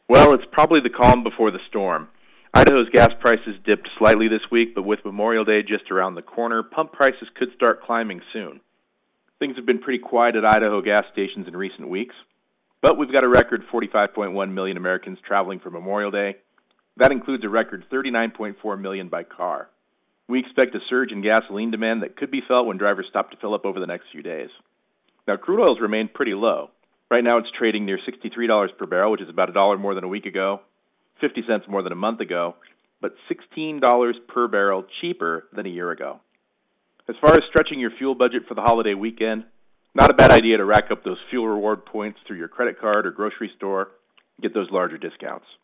Well, it's probably the calm before the storm. Idaho's gas prices dipped slightly this week, but with Memorial Day just around the corner, pump prices could start climbing soon. Things have been pretty quiet at Idaho gas stations in recent weeks, but we've got a record 45.1 million Americans traveling for Memorial Day. That includes a record 39.4 million by car. We expect a surge in gasoline demand that could be felt when drivers stop to fill up over the next few days. Now, crude oil's remained pretty low. Right now it's trading near $63 per barrel, which is about $1 more than a week ago, 50 cents more than a month ago, but $16 per barrel cheaper than a year ago. As far as stretching your fuel budget for the holiday weekend, not a bad idea to rack up those fuel reward points through your credit card or grocery store and get those larger discounts.